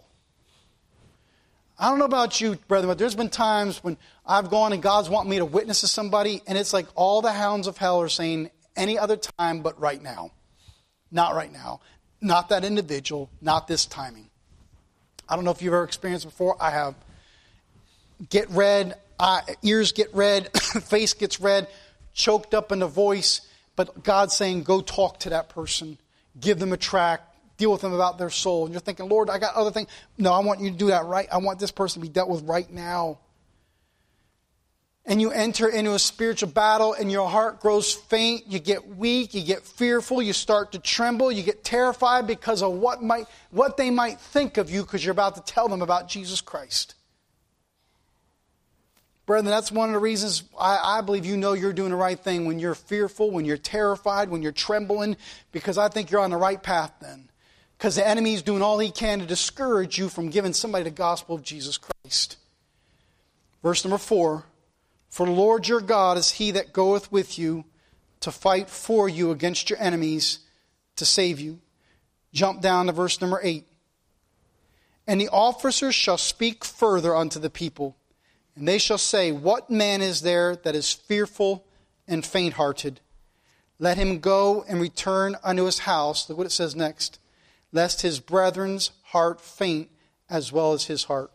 I don't know about you, brethren, but there's been times when I've gone and God's wanting me to witness to somebody, and it's like all the hounds of hell are saying any other time but right now. Not right now. Not that individual. Not this timing. I don't know if you've ever experienced it before. I have. Get red. Eye, ears get red. Face gets red. Choked up in the voice. But God's saying, go talk to that person. Give them a tract. Deal with them about their soul. And you're thinking, Lord, I got other things. No, I want you to do that right. I want this person to be dealt with right now. And you enter into a spiritual battle and your heart grows faint. You get weak. You get fearful. You start to tremble. You get terrified because of what might, what they might think of you because you're about to tell them about Jesus Christ. Brethren, that's one of the reasons I, I believe you know you're doing the right thing when you're fearful, when you're terrified, when you're trembling, because I think you're on the right path then. Because the enemy is doing all he can to discourage you from giving somebody the gospel of Jesus Christ. Verse number four. For the Lord your God is he that goeth with you to fight for you against your enemies to save you. Jump down to verse number eight. And the officers shall speak further unto the people, and they shall say, What man is there that is fearful and faint-hearted? Let him go and return unto his house. Look what it says next. Lest his brethren's heart faint as well as his heart.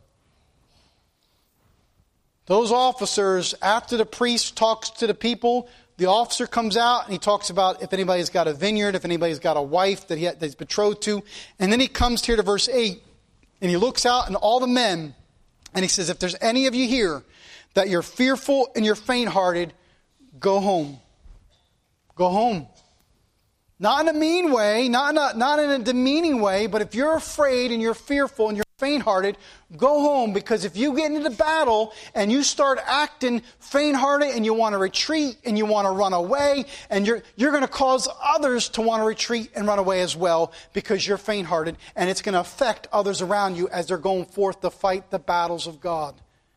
Those officers, after the priest talks to the people, the officer comes out and he talks about if anybody's got a vineyard, if anybody's got a wife that, he, that he's betrothed to. And then he comes here to verse eight and he looks out and all the men and he says, if there's any of you here that you're fearful and you're faint-hearted, go home. Go home. Not in a mean way, not in a, not in a demeaning way, but if you're afraid and you're fearful and you're faint-hearted, go home, because if you get into battle and you start acting faint-hearted and you want to retreat and you want to run away, and you're you're going to cause others to want to retreat and run away as well, because you're faint-hearted, and it's going to affect others around you as they're going forth to fight the battles of God.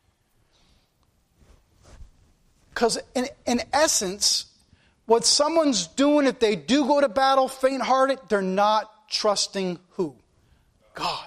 Because in, in essence, what someone's doing if they do go to battle faint-hearted, they're not trusting who? God.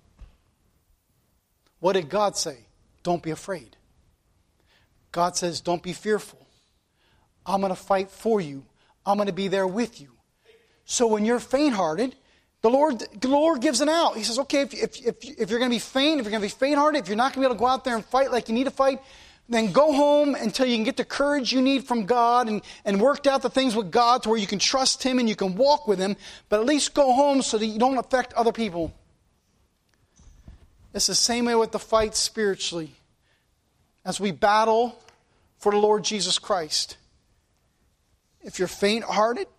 What did God say? Don't be afraid. God says, don't be fearful. I'm going to fight for you. I'm going to be there with you. So when you're faint-hearted, the Lord, the Lord gives an out. He says, okay, if, if, if, if you're going to be faint, if you're going to be faint-hearted, if you're not going to be able to go out there and fight like you need to fight, then go home until you can get the courage you need from God and, and worked out the things with God to where you can trust Him and you can walk with Him. But at least go home so that you don't affect other people. It's the same way with the fight spiritually. As we battle for the Lord Jesus Christ. If you're faint-hearted,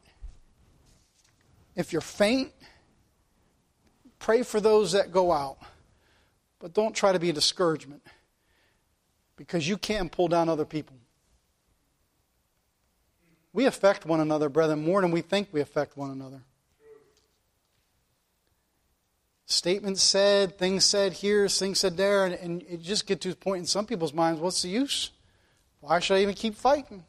if you're faint, pray for those that go out. But don't try to be a discouragement. Because you can't pull down other people. We affect one another, brethren, more than we think we affect one another. Statements said, things said here, things said there, and, and it just gets to the point in some people's minds, what's the use? Why should I even keep fighting?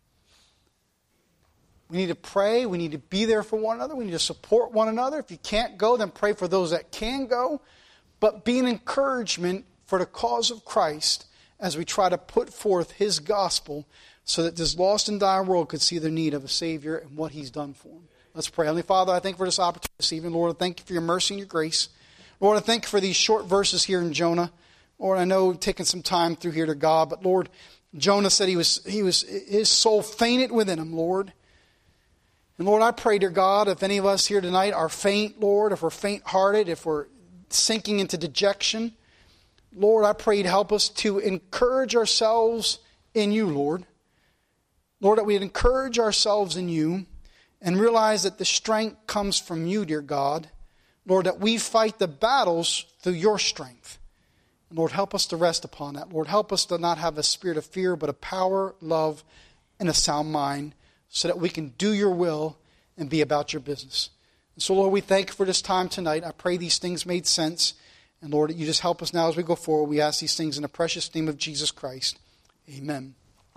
We need to pray. We need to be there for one another. We need to support one another. If you can't go, then pray for those that can go. But be an encouragement for the cause of Christ as we try to put forth His gospel so that this lost and dying world could see the need of a Savior and what He's done for them. Let's pray. Heavenly Father, I thank you for this opportunity this evening. Lord, I thank you for your mercy and your grace. Lord, I thank you for these short verses here in Jonah. Lord, I know taking some time through here to God, but Lord, Jonah said he was, he was, his soul fainted within him, Lord. And Lord, I pray, dear God, if any of us here tonight are faint, Lord, if we're faint-hearted, if we're sinking into dejection, Lord, I pray you'd help us to encourage ourselves in you, Lord. Lord, that we'd encourage ourselves in you and realize that the strength comes from you, dear God. Lord, that we fight the battles through your strength. Lord, help us to rest upon that. Lord, help us to not have a spirit of fear, but a power, love, and a sound mind so that we can do your will and be about your business. And so, Lord, we thank you for this time tonight. I pray these things made sense. And Lord, you just help us now as we go forward. We ask these things in the precious name of Jesus Christ. Amen.